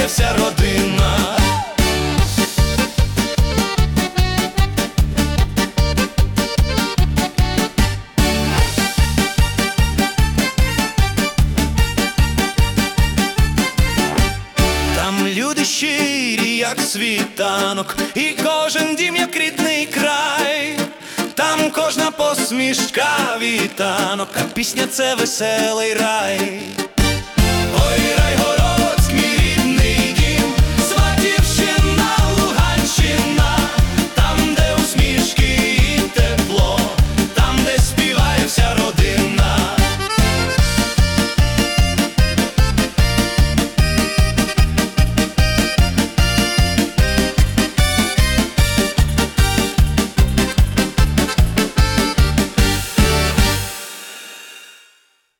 є вся родина. Там люди щирі, як світанок, і кожен дім, як рідний край. Там кожна посмішка вітанок, а пісня — це веселий рай.